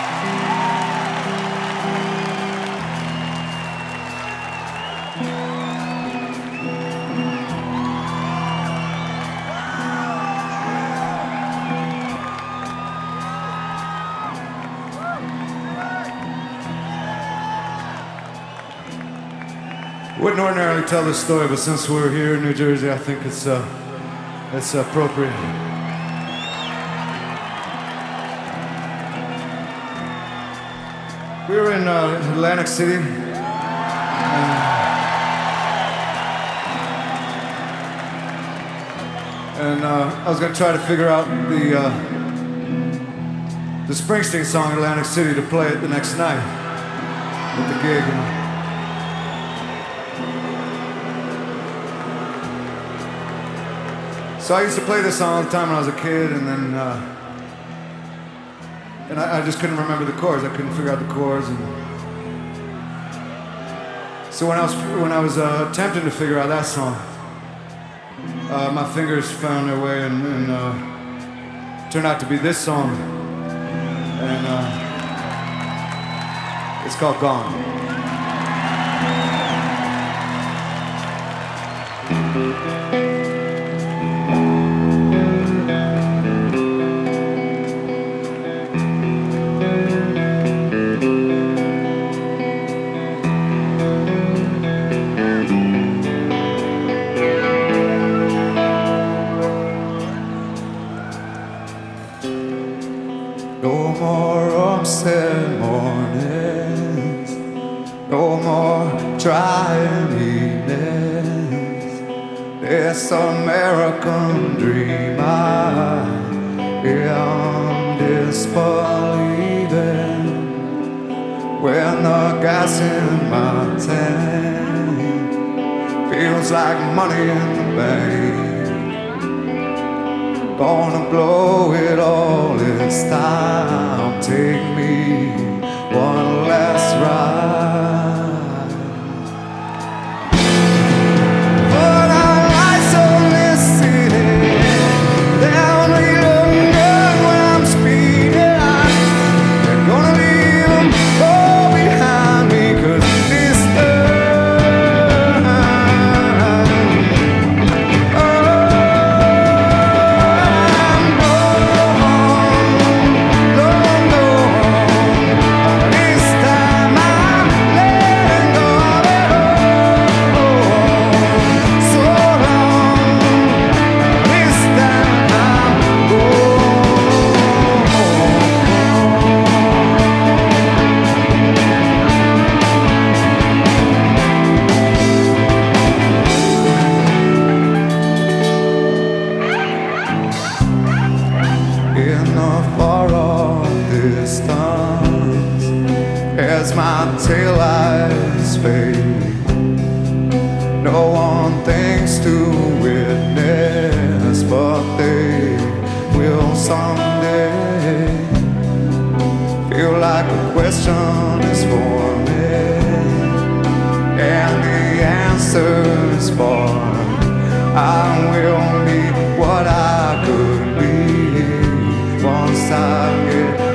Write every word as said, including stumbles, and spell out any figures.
Wouldn't ordinarily tell this story, but since we're here in New Jersey, I think it's uh, it's appropriate. We were in uh, Atlantic City, and, and uh, I was going to try to figure out the uh, the Springsteen song "Atlantic City" to play it the next night at the gig. You know? So I used to play this song all the time when I was a kid, and then uh, and I, I just couldn't remember the chords. I couldn't figure out the chords, and so when I was when I was uh, attempting to figure out that song, uh, my fingers found their way and, and uh, turned out to be this song, and uh, it's called "Gone." No more upset mornings, no more trying evenings. This American dream I am disbelieving. When the gas in my tank feels like money in the bank. Gonna blow it all this time. Take me one last ride. But I lights on this city. They only look good when I'm speeding. They're gonna leave them all behind me, 'cause this in the far off distance, as my taillights fade, no one thinks to witness, but they will someday. Feel like a question is forming, and the answer's far. I will be what I could be once I get